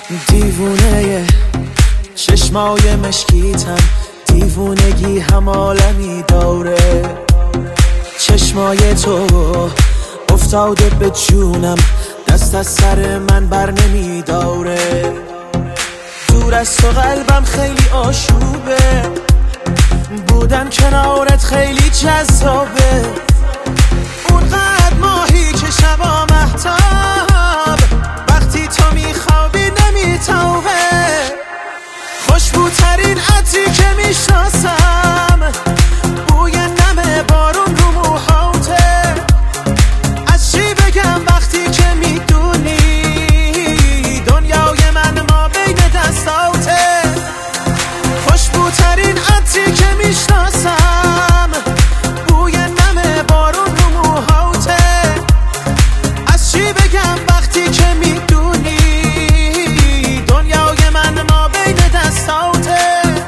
دیوونه چشمای مشکیتم، دیوونگی هم عالمی داره. چشمای تو افتاده به جونم، دست از سر من بر نمیداره. دور از تو قلبم خیلی آشوبه، بودن کنارت خیلی جذابه. اونقدر ماهی که شبا مهتاب، وقتی تو میخوابی نمیتابه. خوشبوترین عطری که میشناسم، بوی نم بارون رو موهاته. از چی بگم وقتی که میدونی دنیای من ما بین دستاته. خوشبوترین عطری که میشناسم، بوی نم بارون رو موهاته. از چی بگم وقتی که میدونی دنیای من ما بین دستاته.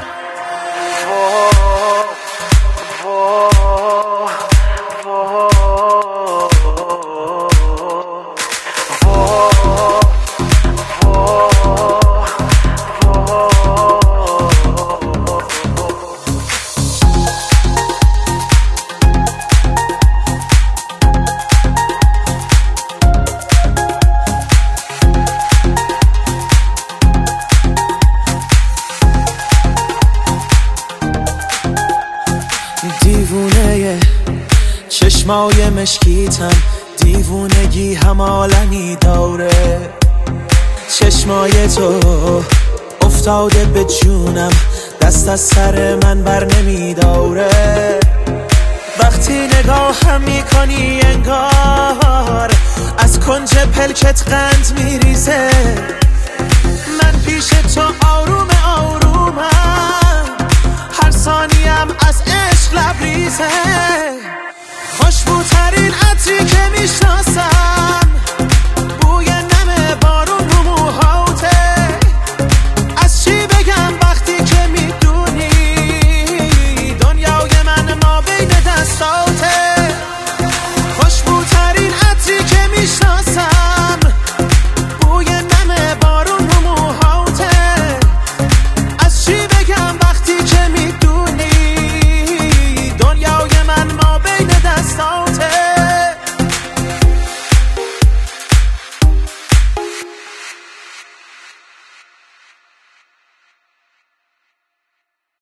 دیوونه چشمای مشکیتم، دیوونگی هم عالمی داره. چشمای تو افتاده به جونم، دست از سر من بر نمیداره. وقتی نگاهم میکنی انگار از کنج پلکت قند میریزه. من پیش تو آروم آرومم، هر ثانیم از عشق لبریزه. خوشبوترین